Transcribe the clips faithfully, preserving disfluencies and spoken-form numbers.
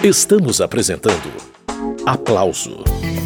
Estamos apresentando Aplauso.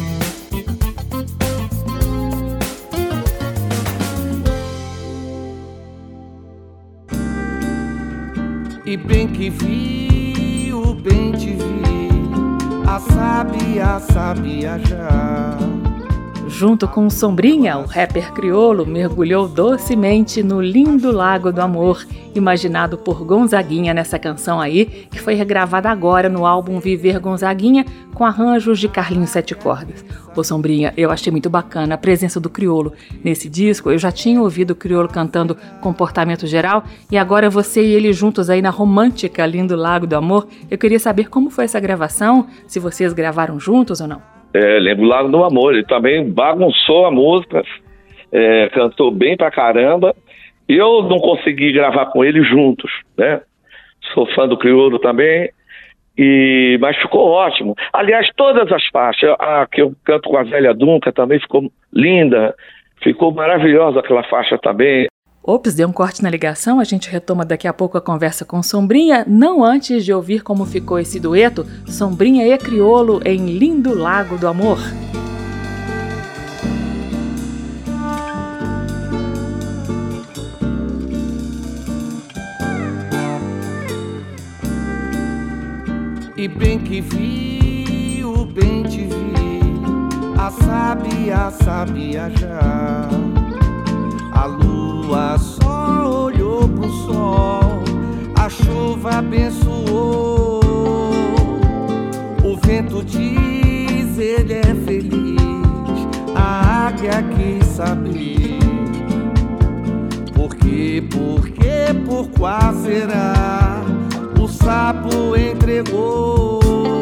E bem que vi, o bem te vi, a sábia, sabia já. Junto com Sombrinha, o rapper crioulo mergulhou docemente no lindo lago do amor, imaginado por Gonzaguinha nessa canção aí, que foi regravada agora no álbum Viver Gonzaguinha, com arranjos de Carlinhos Sete Cordas. Ô Sombrinha, eu achei muito bacana a presença do crioulo nesse disco. Eu já tinha ouvido o crioulo cantando Comportamento Geral, e agora você e ele juntos aí na romântica Lindo Lago do Amor. Eu queria saber como foi essa gravação, se vocês gravaram juntos ou não. É, lembro o Lago do Amor, ele também bagunçou a música, é, cantou bem pra caramba. Eu não consegui gravar com ele juntos, né? Sou fã do crioulo também, e, mas ficou ótimo. Aliás, todas as faixas, a que eu canto com a Zélia Duncan também ficou linda, ficou maravilhosa aquela faixa também. Ops, deu um corte na ligação, a gente retoma daqui a pouco a conversa com Sombrinha, não antes de ouvir como ficou esse dueto, Sombrinha e Crioulo em Lindo Lago do Amor. E bem que vi, o bem te vi, a sábia, sabia já. A lua só olhou pro sol, a chuva abençoou. O vento diz, ele é feliz, a águia quis saber. Por quê, por quê, por qual será? O sapo entregou.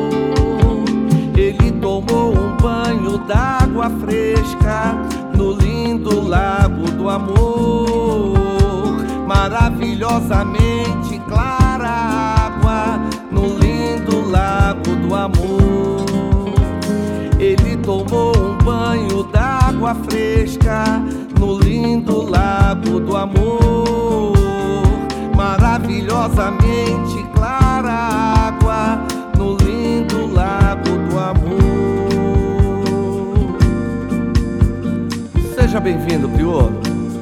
Ele tomou um banho d'água fresca no lindo lago do amor. Maravilhosamente clara água no lindo lago do amor. Ele tomou um banho d'água fresca no lindo lago do amor. Maravilhosamente clara água no lindo lago do amor. Seja bem-vindo, crioulo.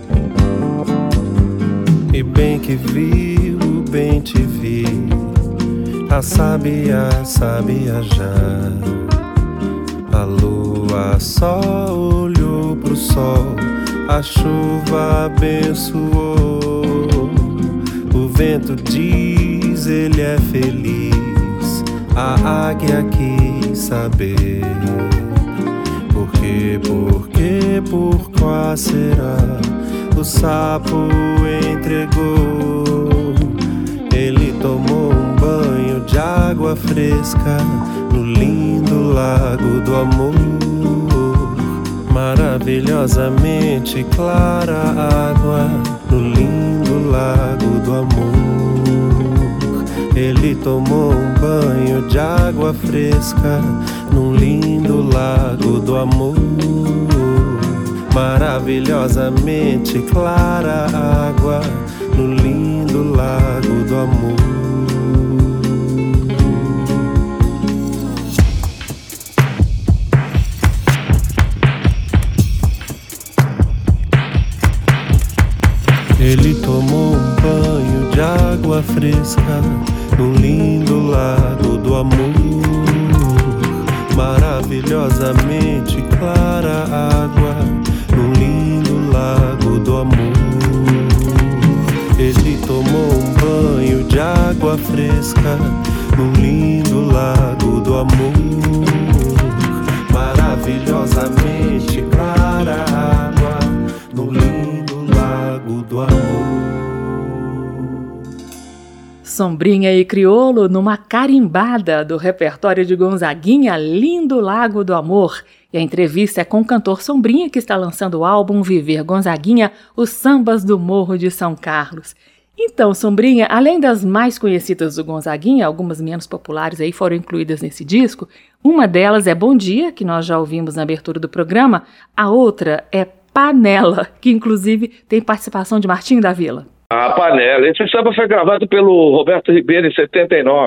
E bem que vi, o bem te vi, a sábia, sabia já. A lua só olhou pro sol, a chuva abençoou. O vento diz, ele é feliz, a águia quis saber. Por quê, por quê, por qual será? O sapo entregou. Ele tomou um banho de água fresca no lindo lago do amor. Maravilhosamente clara água no lindo lago do amor. Ele tomou um banho de água fresca no lindo lago do amor. Maravilhosamente clara água no lindo lago do amor. Ele tomou um banho de água fresca no lindo lago do amor. Maravilhosamente clara água no lindo lago do amor. Ele tomou um banho de água fresca no lindo lago do amor. Maravilhosamente clara água no lindo lago do amor. Sombrinha e Crioulo numa carimbada do repertório de Gonzaguinha, Lindo Lago do Amor. E a entrevista é com o cantor Sombrinha, que está lançando o álbum Viver Gonzaguinha, os sambas do Morro de São Carlos. Então, Sombrinha, além das mais conhecidas do Gonzaguinha, algumas menos populares aí foram incluídas nesse disco. Uma delas é Bom Dia, que nós já ouvimos na abertura do programa. A outra é Panela, que inclusive tem participação de Martinho da Vila. A Panela. Esse samba foi gravado pelo Roberto Ribeiro em setenta e nove.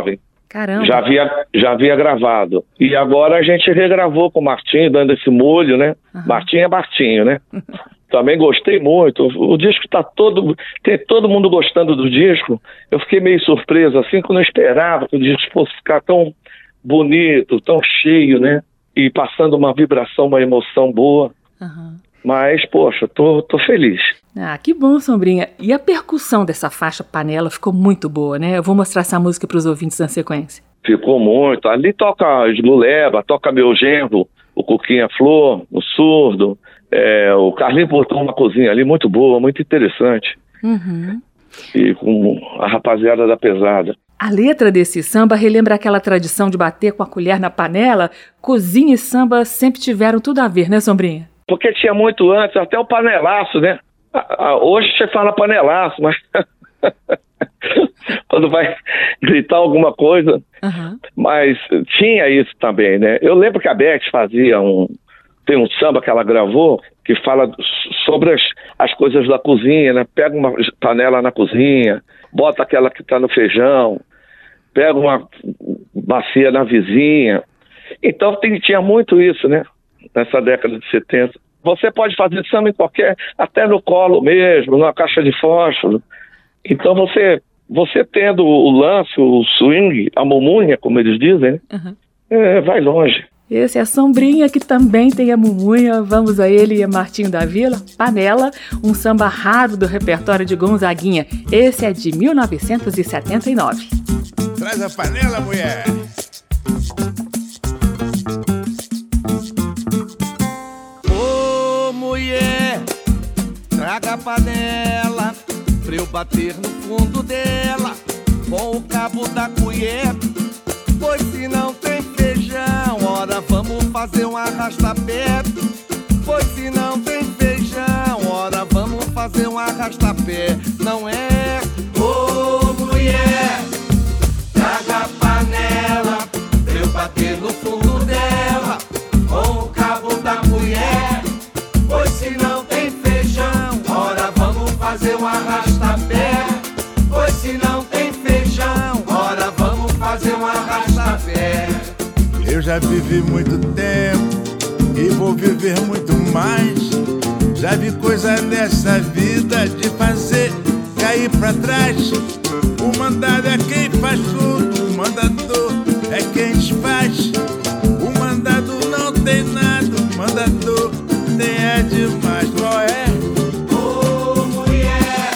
Caramba. Já havia, já havia gravado. E agora a gente regravou com o Martinho, dando esse molho, né? Uhum. Martinho é Martinho, né? Também gostei muito. O, o disco tá todo... Tem todo mundo gostando do disco. Eu fiquei meio surpreso, assim, que eu não esperava que o disco fosse ficar tão bonito, tão cheio, né? E passando uma vibração, uma emoção boa. Uhum. Mas, poxa, tô, tô feliz. Ah, que bom, Sombrinha. E a percussão dessa faixa Panela ficou muito boa, né? Eu vou mostrar essa música para os ouvintes na sequência. Ficou muito. Ali toca Esguleba, toca Meu Genro, o Cuquinha Flor, o Surdo. É, o Carlinho botou uma cozinha ali muito boa, muito interessante. Uhum. E com a rapaziada da pesada. A letra desse samba relembra aquela tradição de bater com a colher na panela. Cozinha e samba sempre tiveram tudo a ver, né, Sombrinha? Porque tinha muito antes, até o panelaço, né? Hoje você fala panelaço, mas quando vai gritar alguma coisa. Uhum. Mas tinha isso também, né? Eu lembro que a Beth fazia um... Tem um samba que ela gravou que fala sobre as, as coisas da cozinha, né? Pega uma panela na cozinha, bota aquela que tá no feijão, pega uma bacia na vizinha. Então tem, tinha muito isso, né? Nessa década de setenta. Você pode fazer samba em qualquer, até no colo mesmo, numa caixa de fósforo. Então você, você tendo o lance, o swing, a mumunha, como eles dizem, né? Uhum. É, vai longe. Esse é a Sombrinha, que também tem a mumunha. Vamos a ele e a Martinho da Vila. Panela, um samba raro do repertório de Gonzaguinha. Esse é de mil novecentos e setenta e nove. Traz a panela, mulher! Ô, mulher, traga a panela pra eu bater no fundo dela com o cabo da colher. Pois se não tem feijão, ora vamos fazer um arrasta-pé. Pois se não tem feijão, ora vamos fazer um arrasta-pé. Não é? Ô, mulher, traga a panela pra eu bater no fundo dela com o cabo da colher. Pois se não tem feijão, ora vamos fazer um arrasta-pé. Pois se não tem feijão, ora vamos fazer um arrasta-pé. Eu já vivi muito tempo e vou viver muito mais. Já vi coisa nessa vida de fazer cair pra trás. O mandado é quem faz tudo, o mandador é quem desfaz. O mandado não tem nada, o mandador tem é demais. Qual é? Ô, mulher,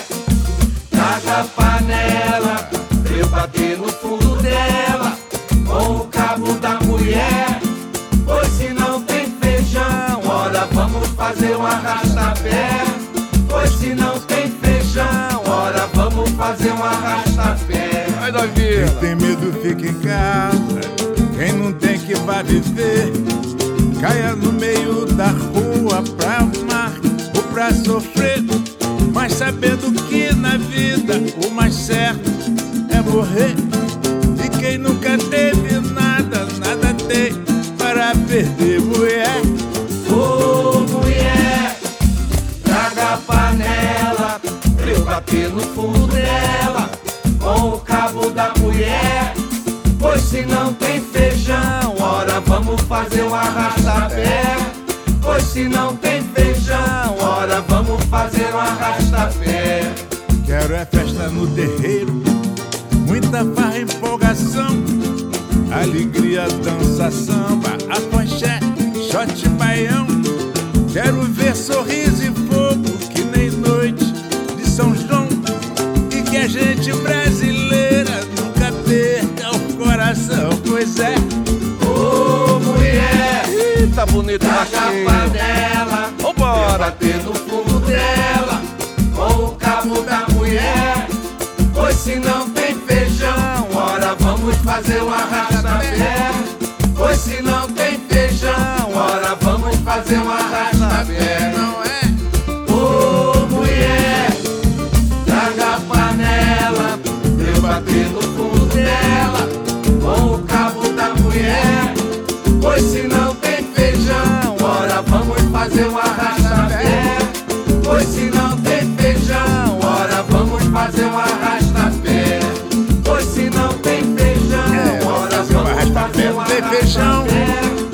traga a panela pra eu bater no fundo dela com o cabo da mulher. Pois se não tem feijão, ora vamos fazer um arrasta-pé. Pois se não tem feijão, ora vamos fazer um arrasta-pé. Vai, Davi! Quem tem medo fica em casa, quem não tem que vai viver. Caia no meio da rua pra amar ou pra sofrer, mas sabendo que na vida o mais certo é morrer. E quem nunca teve nada, nada tem para perder, mulher. Ô, mulher, traga a panela pra eu bater no fundo dela com o cabo da colher. Pois se não tem feijão, ora vamos fazer um arrasta-pé. Pois se não tem feijão, ora vamos fazer um arrasta-pé. Quero é festa no terreiro, muita farra, empolgação, alegria, dança, samba, apanché, shot, baião. Quero ver sorriso e fogo que nem noite de São João. E que a gente brasileira nunca perca o coração, pois é. Ô, mulher, Ih, tá bonito, traga a panela, vambora, bater no fundo dela com o cabo da mulher. Pois se não tem feijão, ora vamos fazer um arrasta-pé. Pois se não tem feijão, ora vamos fazer um arrasta-pé. não é? Ô, mulher, traga a panela pra eu bater no fundo dela com o cabo da mulher. Pois se não tem feijão, ora vamos fazer um arrasta-pé. Pois se não tem feijão, ora vamos fazer um arrasta-pé. Pois se não tem feijão,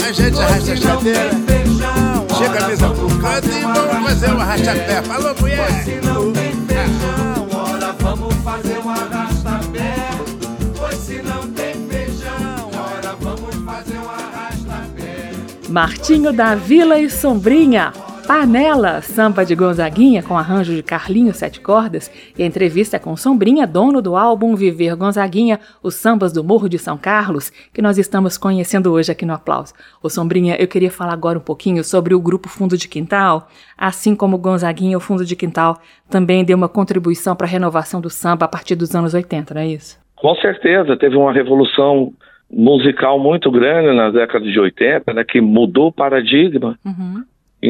a gente arrasta as cadeiras, chega a mesa pro canto e vamos fazer um arrasta-pé. Falou, mulher! Se não tem feijão, ora vamos fazer um arrasta-pé. Pois se não tem feijão, ora vamos fazer um arrasta-pé. Martinho da Vila e Sombrinha, Panela, samba de Gonzaguinha com arranjo de Carlinhos Sete Cordas, e a entrevista com Sombrinha, dono do álbum Viver Gonzaguinha, os sambas do Morro de São Carlos, que nós estamos conhecendo hoje aqui no Aplauso. Ô Sombrinha, eu queria falar agora um pouquinho sobre o grupo Fundo de Quintal. Assim como o Gonzaguinha, o Fundo de Quintal também deu uma contribuição para a renovação do samba a partir dos anos oitenta, não é isso? Com certeza, teve uma revolução musical muito grande na década de oitenta, né, que mudou o paradigma. Uhum.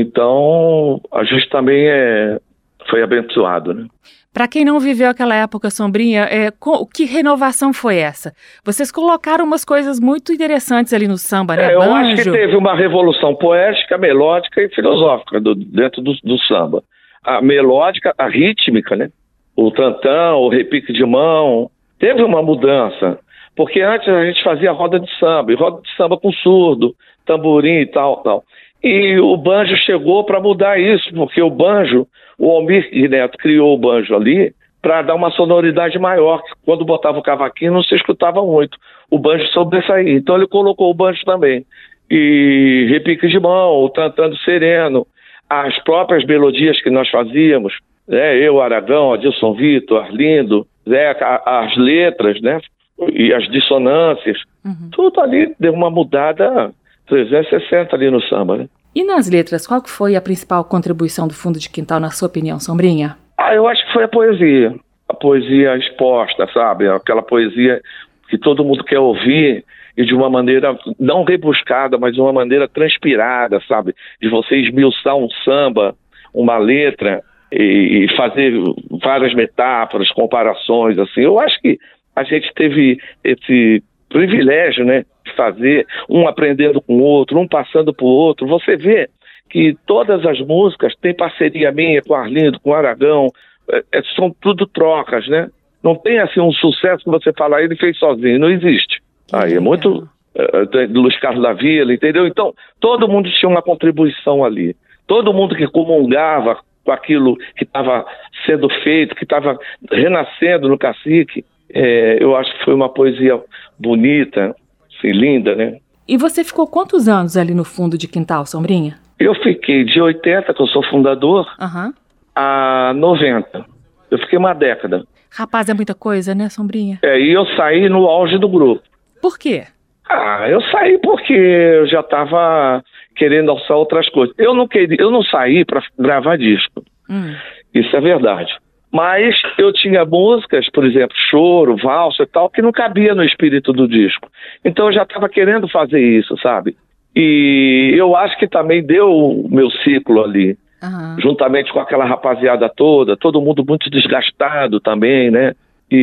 Então, a gente também é, foi abençoado, né? Para quem não viveu aquela época, Sombrinha, é, co- que renovação foi essa? Vocês colocaram umas coisas muito interessantes ali no samba, né? É, eu Banjo. acho que teve uma revolução poética, melódica e filosófica do, dentro do, do samba. A melódica, a rítmica, né? O tantã, o repique de mão, teve uma mudança. Porque antes a gente fazia roda de samba, e roda de samba com surdo, tamborim e tal, tal. E o banjo chegou para mudar isso, porque o banjo, o Almir Neto criou o banjo ali para dar uma sonoridade maior, que quando botava o cavaquinho não se escutava muito. O banjo sobressaía, então ele colocou o banjo também. E repique de mão, o tantando sereno, as próprias melodias que nós fazíamos, né? Eu, Aragão, Adilson Vitor, Arlindo, Zeca, as letras, né? E as dissonâncias, Uhum. tudo ali deu uma mudada trezentos e sessenta ali no samba, né? E nas letras, qual que foi a principal contribuição do Fundo de Quintal, na sua opinião, Sombrinha? Ah, eu acho que foi a poesia. A poesia exposta, sabe? Aquela poesia que todo mundo quer ouvir e de uma maneira não rebuscada, mas de uma maneira transpirada, sabe? De você esmiuçar um samba, uma letra e, e fazer várias metáforas, comparações, assim. Eu acho que a gente teve esse privilégio, né? De fazer, um aprendendo com o outro, um passando para o outro. Você vê que todas as músicas têm parceria minha com o Arlindo, com o Aragão, é, são tudo trocas, né? Não tem assim um sucesso que você fala, ele fez sozinho, não existe. Que Aí é legal. muito é, Luiz Carlos da Vila, entendeu? Então, todo mundo tinha uma contribuição ali. Todo mundo que comungava com aquilo que estava sendo feito, que estava renascendo no cacique, é, eu acho que foi uma poesia bonita, assim, linda, né? E você ficou quantos anos ali no Fundo de Quintal, Sombrinha? Eu fiquei de oitenta, que eu sou fundador, Aham. a noventa. Eu fiquei uma década. Rapaz, é muita coisa, né, Sombrinha? É, e eu saí no auge do grupo. Por quê? Ah, eu saí porque eu já estava querendo alçar outras coisas. Eu não queria, eu não saí para gravar disco. Hum. Isso é verdade. Mas eu tinha músicas, por exemplo, choro, valsa e tal, que não cabia no espírito do disco. Então eu já estava querendo fazer isso, sabe? E eu acho que também deu o meu ciclo ali, Aham. juntamente com aquela rapaziada toda, todo mundo muito desgastado também, né?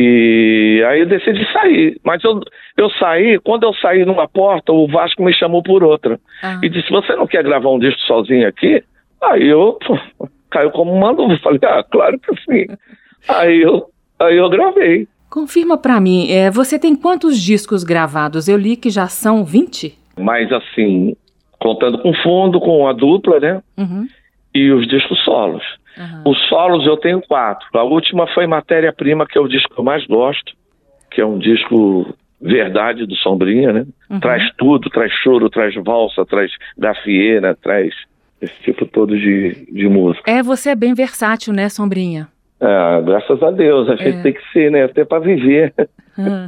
E aí eu decidi sair. Mas eu, eu saí, quando eu saí numa porta, o Vasco me chamou por outra. Ah. E disse, você não quer gravar um disco sozinho aqui? Aí eu... pô, caiu como uma luva. Falei, ah, claro que sim. Aí eu, aí eu gravei. Confirma pra mim, é, você tem quantos discos gravados? Eu li que já são vinte? Mas assim, contando com fundo, com a dupla, né? Uhum. E os discos solos. Aham. Os solos eu tenho quatro. A última foi Matéria-Prima, que é o disco que eu mais gosto, que é um disco verdade do Sombrinha, né? Uhum. Traz tudo, traz choro, traz valsa, traz gafieira, traz esse tipo todo de, de música. É, você é bem versátil, né, Sombrinha? Ah, graças a Deus, a gente É. tem que ser, né? Até para viver. Ah.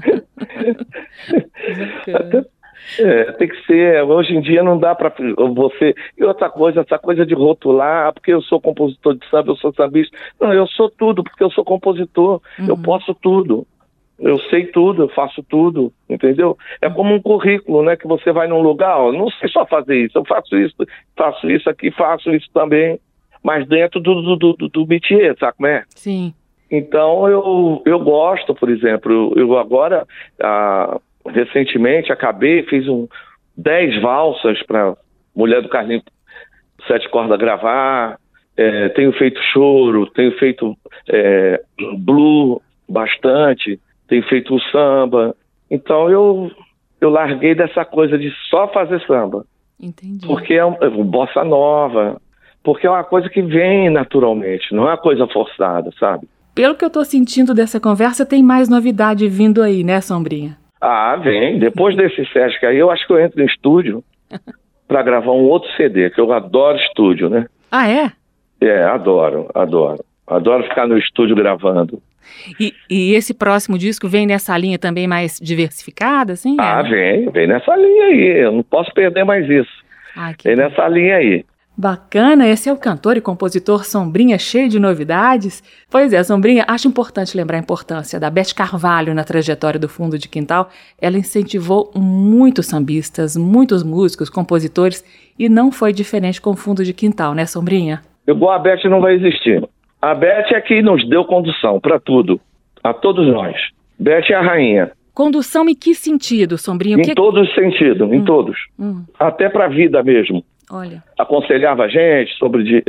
Bacana. É, tem que ser. Hoje em dia não dá para você... E outra coisa, essa coisa de rotular, ah, porque eu sou compositor de samba, eu sou sambista. Não, eu sou tudo, porque eu sou compositor. Uhum. Eu posso tudo. Eu sei tudo, eu faço tudo, entendeu? É como um currículo, né? Que você vai num lugar, ó, não sei só fazer isso, eu faço isso, faço isso aqui, faço isso também, mas dentro do, do, do, do métier, sabe como é? Sim. Então eu, eu gosto, por exemplo, eu, eu agora, ah, recentemente, acabei, fiz um dez valsas para Mulher do Carlinhos Sete Cordas gravar, é, tenho feito choro, tenho feito é, blue bastante, tenho feito o samba. Então eu, eu larguei dessa coisa de só fazer samba. Entendi. Porque é um, é um bossa nova, porque é uma coisa que vem naturalmente, não é uma coisa forçada, sabe? Pelo que eu tô sentindo dessa conversa, tem mais novidade vindo aí, né, Sombrinha? Ah, vem. Depois desse Sesc aí, eu acho que eu entro no estúdio para gravar um outro C D, que eu adoro estúdio, né? Ah, é? É, adoro, adoro. Adoro ficar no estúdio gravando. E, e esse próximo disco vem nessa linha também mais diversificada, assim? Ah, é? vem, vem nessa linha aí. Eu não posso perder mais isso. Ah, que vem nessa linha aí. Bacana, esse é o cantor e compositor Sombrinha, cheio de novidades. Pois é, Sombrinha, acho importante lembrar a importância da Beth Carvalho na trajetória do Fundo de Quintal. Ela incentivou muitos sambistas, muitos músicos, compositores, e não foi diferente com o Fundo de Quintal, né, Sombrinha? Igual a Beth não vai existir. A Beth é que nos deu condução para tudo, a todos nós. Beth é a rainha. Condução em que sentido, Sombrinha? O em que... todos os sentidos, em hum, todos. Hum. Até para a vida mesmo. Olha. Aconselhava a gente sobre,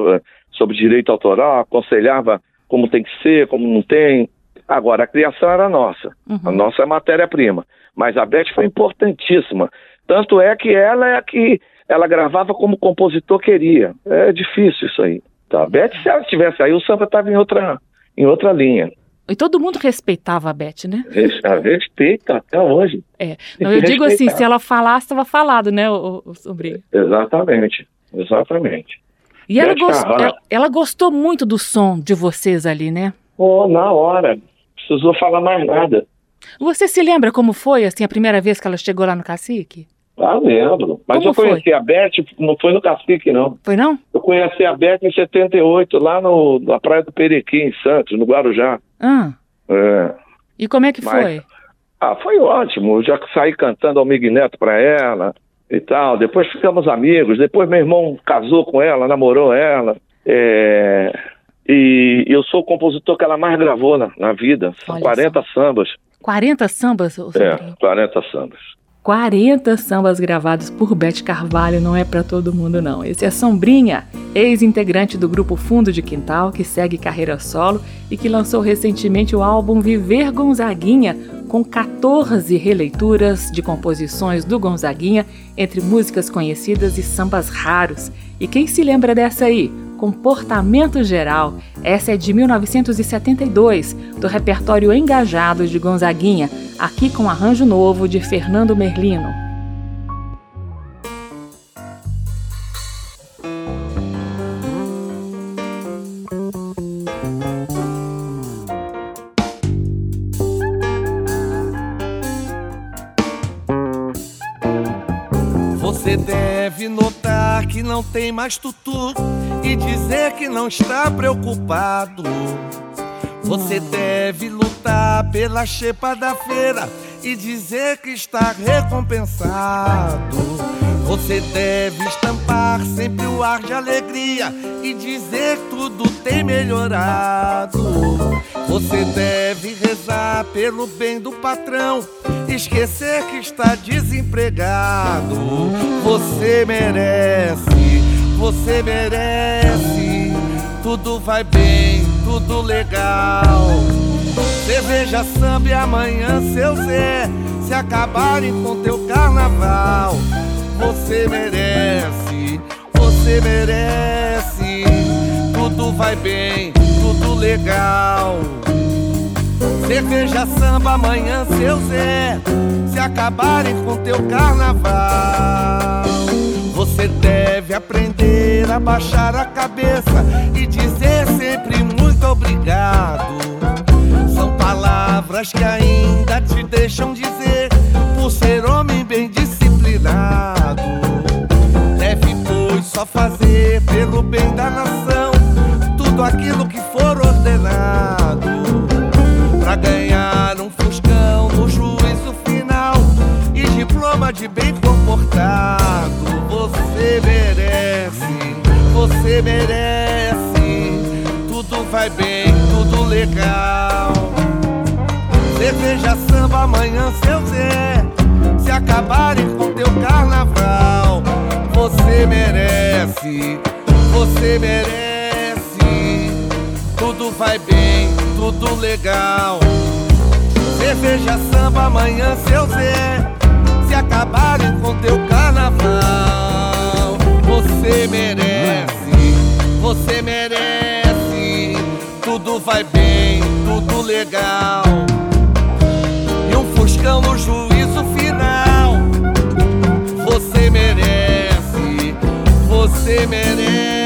sobre direito autoral, aconselhava como tem que ser, como não tem. Agora, a criação era nossa. Uhum. A nossa é matéria-prima. Mas a Beth foi importantíssima. Tanto é que ela é a que ela gravava como o compositor queria. É difícil isso aí. Tá? A Beth, se ela estivesse aí, o samba estava em outra, em outra linha. E todo mundo respeitava a Beth, né? Respeita até hoje. É. Não, eu digo assim, se ela falasse, estava falado, né, o, o Sombrinha? Exatamente, exatamente. E ela, gost... ela, ela gostou muito do som de vocês ali, né? Oh, na hora. Precisou falar mais nada. Você se lembra como foi, assim, a primeira vez que ela chegou lá no Cacique? Ah, lembro. Mas como eu conheci foi? a Beth, não foi no Cacique, não. Foi não? Eu conheci a Beth em setenta e oito, lá no, na Praia do Perequim, em Santos, no Guarujá. Ah. É. E como é que Mas, foi? Ah, foi ótimo. Eu já saí cantando Almig Neto pra ela e tal. Depois ficamos amigos. Depois meu irmão casou com ela, namorou ela. É... E eu sou o compositor que ela mais gravou na, na vida. São Olha quarenta só. sambas. quarenta sambas? É, quarenta sambas. quarenta sambas gravados por Beth Carvalho não é para todo mundo, não. Esse é Sombrinha, ex-integrante do grupo Fundo de Quintal, que segue carreira solo e que lançou recentemente o álbum Viver Gonzaguinha, com quatorze releituras de composições do Gonzaguinha, entre músicas conhecidas e sambas raros. E quem se lembra dessa aí? Comportamento Geral. Essa é de mil novecentos e setenta e dois, do repertório Engajado de Gonzaguinha, aqui com arranjo novo de Fernando Merlino. Você deve notar que não tem mais tutu e dizer que não está preocupado. Você deve lutar pela xepa da feira e dizer que está recompensado. Você deve estampar sempre o ar de alegria e dizer que tudo tem melhorado. Você deve rezar pelo bem do patrão, esquecer que está desempregado. Você merece, você merece, tudo vai bem, tudo legal. Cerveja, samba e amanhã seu Zé se acabarem com teu carnaval. Você merece, você merece, tudo vai bem, tudo legal. Cerveja, samba, amanhã seu Zé se acabarem com teu carnaval. Você deve aprender a baixar a cabeça e dizer sempre muito obrigado. São palavras que ainda te deixam dizer por ser homem bem disciplinado. Deve, pois, só fazer pelo bem da nação tudo aquilo que for ordenado, pra ganhar um fuscão no juízo final e diploma de bem comportado. Você merece, você merece, tudo vai bem, tudo legal. Cerveja, samba, amanhã seu Zé se acabarem com teu carnaval. Você merece, você merece, tudo vai bem, tudo legal. Cerveja, samba, amanhã seu Zé se acabarem com teu carnaval. Você merece, você merece. Tudo vai bem, tudo legal. E um fuscão no juízo final. Você merece, você merece.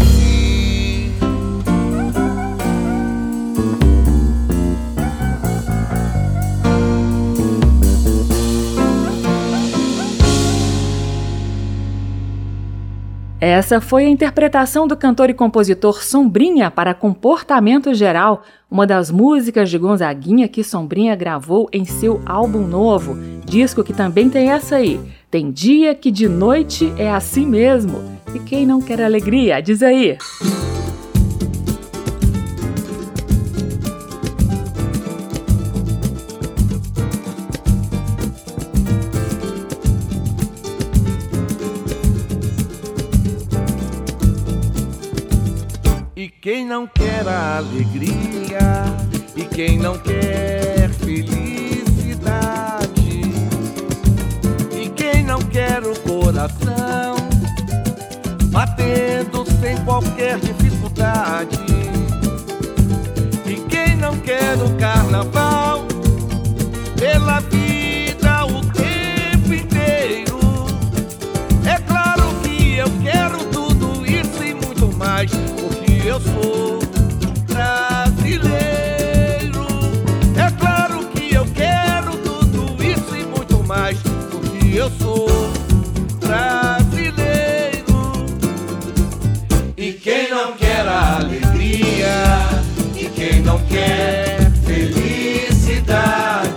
Essa foi a interpretação do cantor e compositor Sombrinha para Comportamento Geral, uma das músicas de Gonzaguinha que Sombrinha gravou em seu álbum novo, disco que também tem essa aí, Tem Dia que de Noite é Assim Mesmo. E quem não quer alegria, diz aí. E quem não quer a alegria, e quem não quer felicidade, e quem não quer o coração batendo sem qualquer dificuldade, e quem não quer o carnaval pela vida o tempo inteiro. É claro que eu quero tudo isso e muito mais, eu sou brasileiro. É claro que eu quero tudo isso e muito mais, porque eu sou brasileiro. E quem não quer a alegria, e quem não quer felicidade,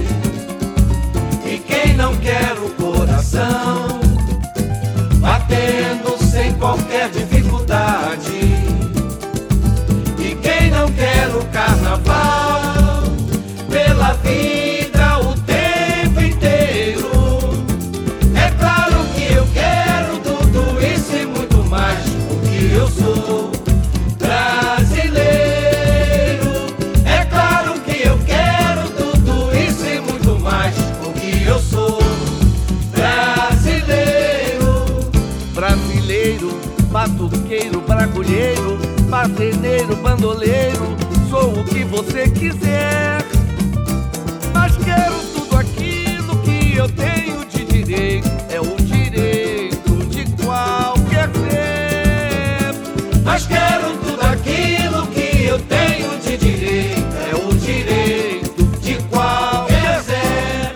e quem não quer o coração batendo sem qualquer dificuldade, não quero carnaval pela vida o tempo inteiro. É claro que eu quero tudo isso e muito mais, porque eu sou brasileiro. É claro que eu quero tudo isso e muito mais, porque eu sou brasileiro. Brasileiro, batuqueiro, bragulheiro, marceneiro, bandoleiro, sou o que você quiser, mas quero tudo aquilo que eu tenho de direito, é o direito de qualquer ser. Mas quero tudo aquilo que eu tenho de direito, é o direito de qualquer ser.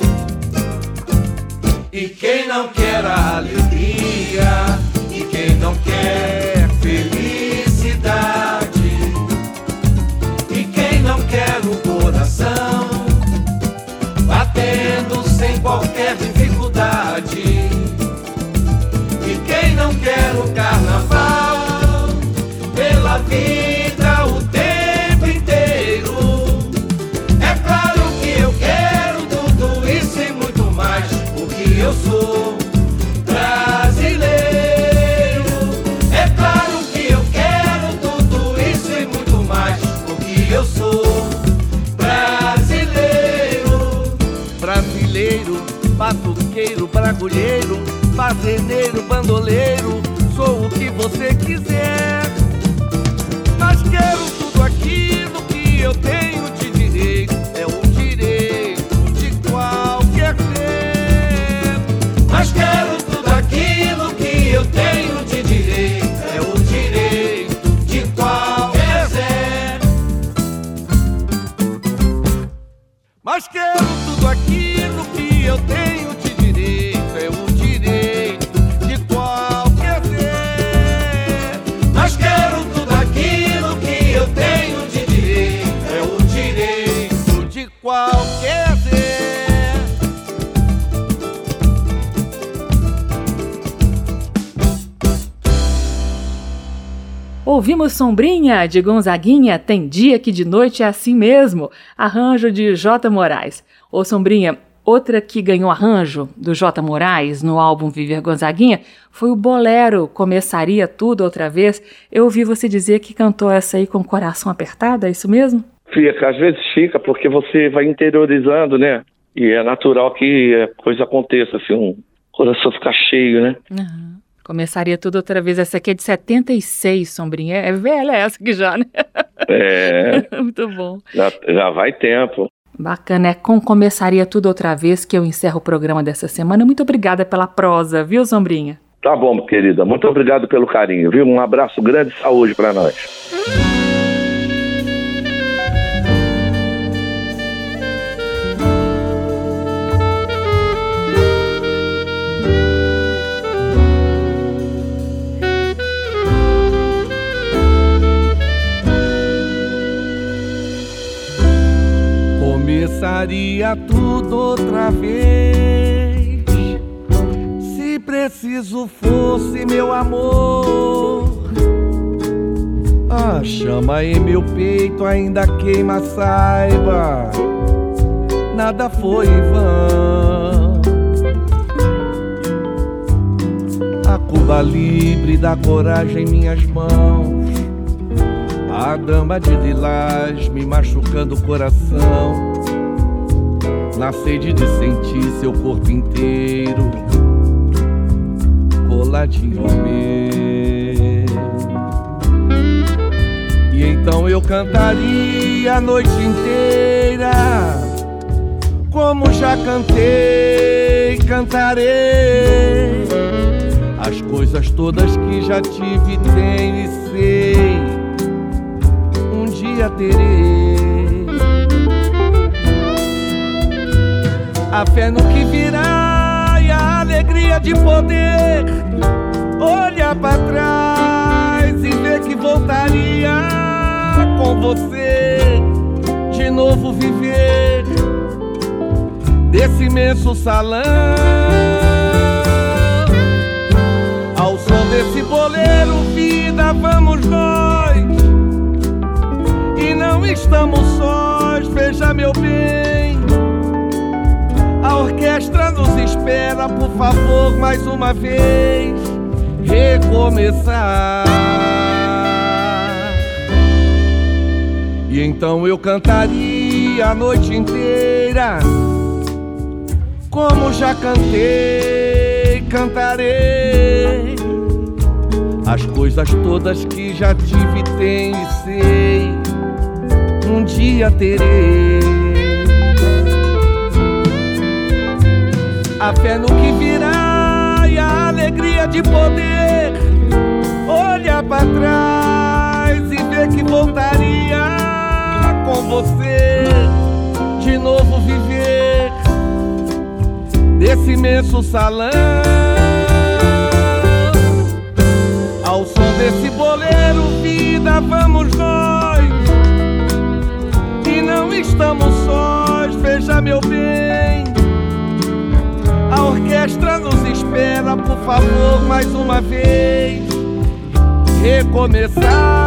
E quem não quer a alegria, e quem não quer felicidade, e quem não quer o coração batendo sem qualquer dificuldade, e quem não quer o carnaval pela vida o tempo inteiro. É claro que eu quero tudo isso e muito mais, porque eu sou brasileiro. Eu sou brasileiro. Brasileiro, batuqueiro, bragulheiro, marceneiro, bandoleiro, sou o que você quiser, mas quero tudo aquilo que eu tenho de direito, é o direito de qualquer ser. Mas quero tudo aquilo que eu tenho de direito, é o direito de qualquer ser. Mas quero tudo aquilo que eu tenho de direito, é o direito de qualquer ser. Mas quero tudo aquilo que eu tenho de direito, é o direito de qualquer ser. Ouvimos Sombrinha, de Gonzaguinha, Tem Dia que de Noite é Assim Mesmo, arranjo de J. Moraes. Ô Sombrinha, outra que ganhou arranjo do J. Moraes no álbum Viver Gonzaguinha foi o Bolero, Começaria Tudo Outra Vez. Eu ouvi você dizer que cantou essa aí com o coração apertado, é isso mesmo? Fica, às vezes fica, porque você vai interiorizando, né? E é natural que a coisa aconteça, assim, um coração ficar cheio, né? Uhum. Começaria tudo outra vez. Essa aqui é de setenta e seis, Sombrinha. É velha essa aqui já, né? É. Muito bom. Já, já vai tempo. Bacana. É com Começaria Tudo Outra Vez que eu encerro o programa dessa semana. Muito obrigada pela prosa, viu, Sombrinha? Tá bom, querida. Muito obrigado pelo carinho, viu? Um abraço grande e saúde pra nós. Começaria tudo outra vez, se preciso fosse, meu amor. A chama em meu peito ainda queima, saiba, nada foi em vão. A Cuba livre da coragem em minhas mãos, a dama de lilás me machucando o coração, na sede de sentir seu corpo inteiro coladinho ao meu. E então eu cantaria a noite inteira, como já cantei, cantarei as coisas todas que já tive, tenho e sei, um dia terei. A fé no que virá e a alegria de poder olhar pra trás e ver que voltaria com você de novo viver desse imenso salão, ao som desse boleiro, vida, vamos nós, e não estamos sós, veja meu bem. A orquestra nos espera, por favor, mais uma vez, recomeçar. E então eu cantaria a noite inteira, como já cantei, cantarei as coisas todas que já tive, tenho e sei, um dia terei. A fé no que virá e a alegria de poder olhar pra trás e ver que voltaria com você de novo viver desse imenso salão, ao som desse boleiro, vida, vamos nós, e não estamos sós, veja meu bem. A orquestra nos espera, por favor, mais uma vez, recomeçar.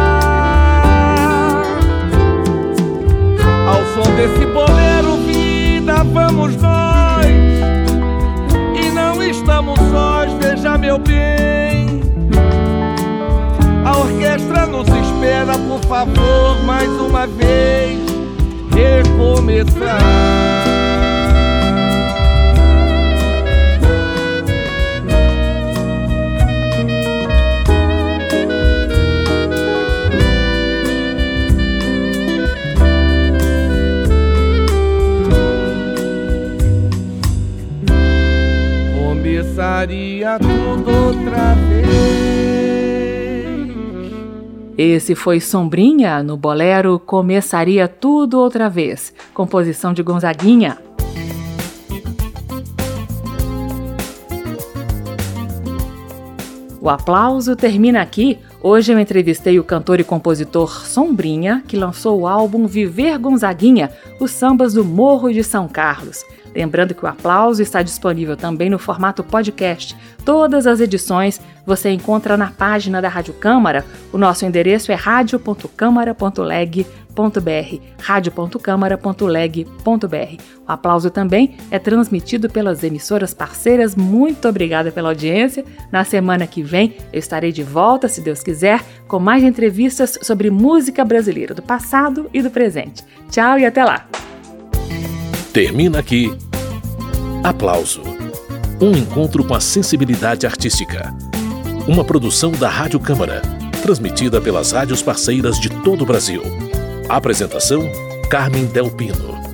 Ao som desse boleiro, vida, vamos nós, e não estamos sós, veja meu bem. A orquestra nos espera, por favor, mais uma vez, recomeçar. Começaria tudo outra vez. Esse foi Sombrinha no bolero Começaria Tudo Outra Vez, composição de Gonzaguinha. O aplauso termina aqui. Hoje eu entrevistei o cantor e compositor Sombrinha, que lançou o álbum Viver Gonzaguinha, os sambas do Morro de São Carlos. Lembrando que o Aplauso está disponível também no formato podcast. Todas as edições você encontra na página da Rádio Câmara. O nosso endereço é radio ponto câmara ponto leg ponto br, radio ponto câmara ponto leg ponto br. O Aplauso também é transmitido pelas emissoras parceiras. Muito obrigada pela audiência. Na semana que vem eu estarei de volta, se Deus quiser, com mais entrevistas sobre música brasileira do passado e do presente. Tchau e até lá! Termina aqui Aplauso, um encontro com a sensibilidade artística. uma produção da Rádio Câmara, transmitida pelas rádios parceiras de todo o Brasil. Apresentação: Carmen Del Pino.